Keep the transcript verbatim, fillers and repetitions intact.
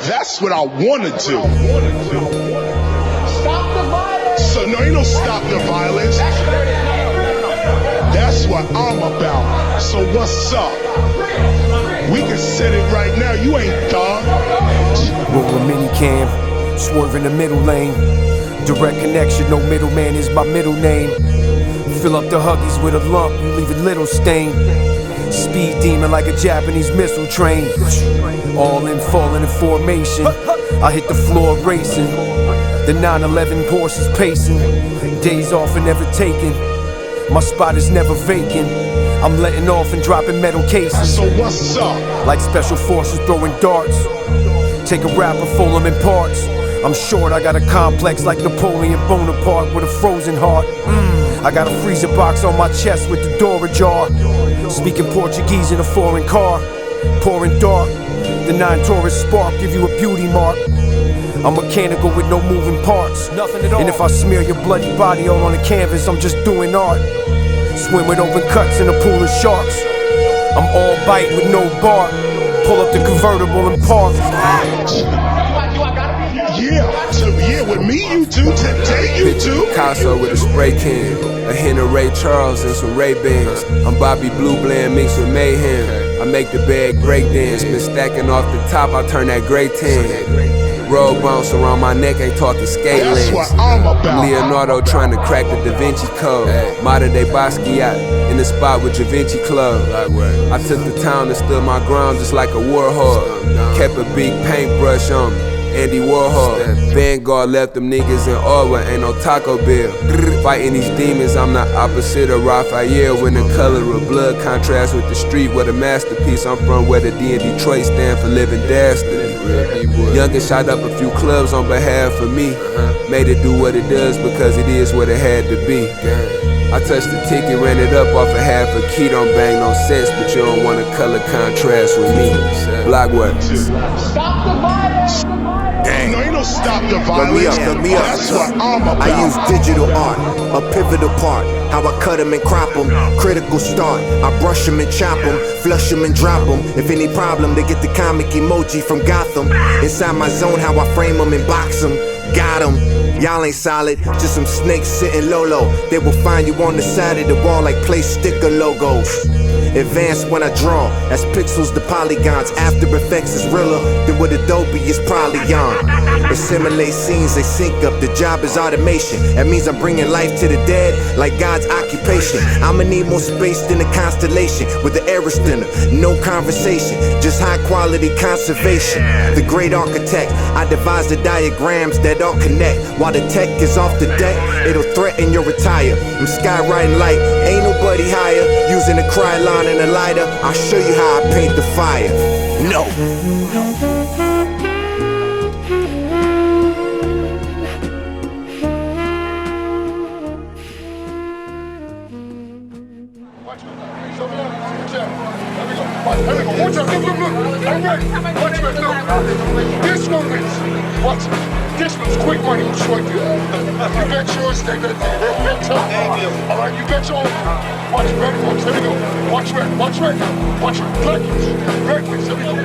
That's what I wanna do. Stop the violence. So no, ain't no stop the violence. That's what I'm about. So what's up? We can set it right now. You ain't thug. Roll a mini cam, swerve in the middle lane. Direct connection, no middleman is my middle name. Fill up the Huggies with a lump, you leave a little stain. Speed demon like a Japanese missile train. All in falling in formation. I hit the floor racing. The nine eleven Porsche's pacing. Days off and never taken. My spot is never vacant. I'm letting off and dropping metal cases. So what's up? Like special forces throwing darts. Take a rapper, fold him in parts. I'm short, I got a complex like Napoleon Bonaparte with a frozen heart. Mm. I got a freezer box on my chest with the door ajar. Speaking Portuguese in a foreign car. Pouring dark, the nine Taurus spark give you a beauty mark. I'm mechanical with no moving parts. Nothing at all. And if I smear your bloody body all on the canvas, I'm just doing art. Swim with open cuts in a pool of sharks. I'm all bite with no bark. Pull up the convertible and park. Yeah, so yeah, with me you do, today you do. Picasso with a spray can, a hint of Ray Charles and some Ray-Bans. I'm Bobby Blue Blend mixed with mayhem. I make the bag break dance, been stacking off the top, I turn that gray tan. Roll bounce around my neck, ain't talking skate That's lanes. what I'm about. I'm Leonardo trying to crack the Da Vinci Code. Modern day Basquiat in the spot with Da Vinci Club. I took the town and stood my ground just like a war hog. Kept a big paintbrush on me. Andy Warhol, Vanguard left them niggas in awe, ain't no Taco Bell. Fighting these demons, I'm the opposite of Raphael. When the color of blood contrasts with the street where the masterpiece. I'm from where the D in Detroit stand for living dastardly. Youngin shot up a few clubs on behalf of me. Made it do what it does because it is what it had to be. I touched the ticket, ran it up off a half a key. Don't bang no sense, but you don't want a color contrast with me. Block what? Stop the violence. No, ain't no stop the Let violence. me up, let me up. That's what I'm about. I use digital art, a pivotal part. How I cut them and crop them, critical start. I brush them and chop them, flush them and drop them. If any problem, they get the comic emoji from Gotham. Inside my zone, how I frame them and box them. Got them. Y'all ain't solid, just some snakes sitting low low. They will find you on the side of the wall like place sticker logos. Advanced when I draw, as pixels the polygons. After Effects is realer than what Adobe is probably on. Assimilate scenes, they sync up, the job is automation. That means I'm bringing life to the dead like God's occupation. I'ma need more space than a constellation with the aorist dinner. No conversation, just high quality conservation. The great architect, I devised the diagrams that all connect. While the tech is off the deck, it'll threaten your retire. I'm skywriting like ain't nobody higher. Using a cry line and a lighter, I'll show you how I paint the fire. No. Watch out, look, look, look. I'm ready. Watch it, look. This one is. Watch it. This one's quick money. What's right there? You bet yours, they got the all right, you bet yours. Watch it, ready, watch, here we go. Watch red, watch red. Watch it, black ones. Red ones, here we go.